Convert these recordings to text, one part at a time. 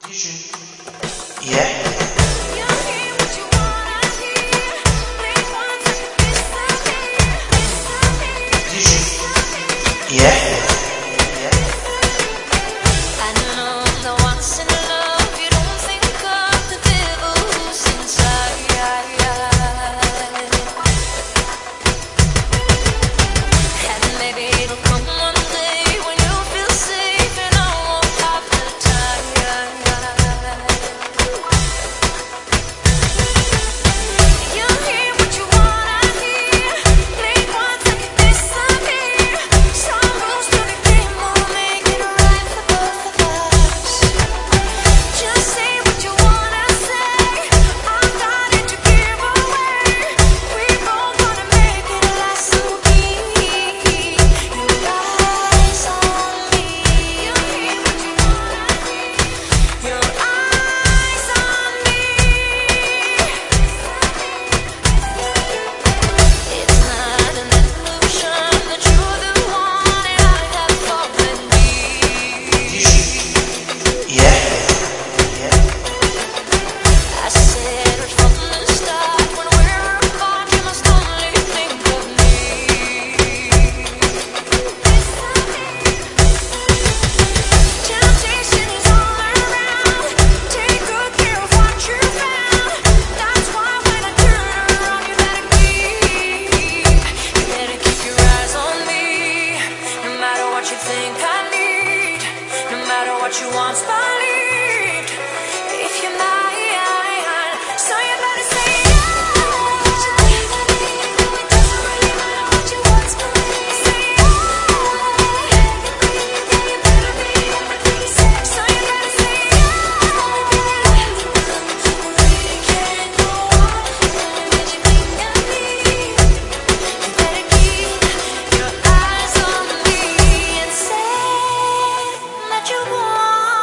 Yeah. Yeah. What you once believed, if you're mine, so you better say yeah. It doesn't really matter what you once believed. Say yeah. You better be everything you said. So you better say yeah. We can't go on with you think of me. You better keep your eyes on me and say that you want.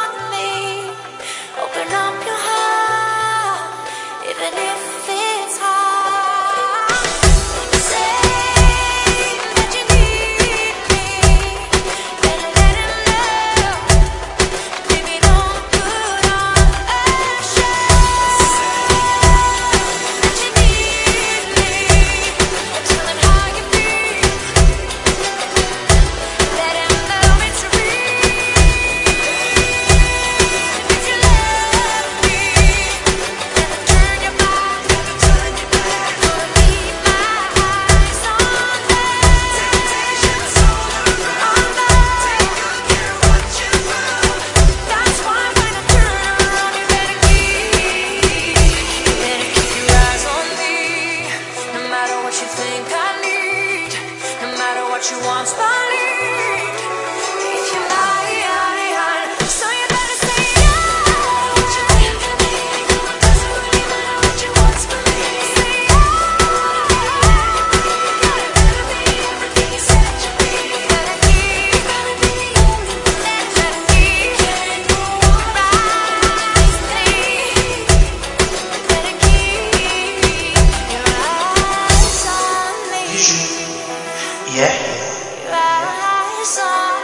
Open up your heart, even if it's hard. Say that you need me, better let him know. Baby, don't put on a show. That you need me, tell him how you feel. Let him know it's real. You once believed, if you're mine, so you better say yeah. What you think of me, it doesn't really matter what you once believed. Say yeah. You better be everything you said you'd be. Better keep, better be the only one. Better keep, can't go on right with me. Better keep your eyes on me. Yeah. Your eyes on me.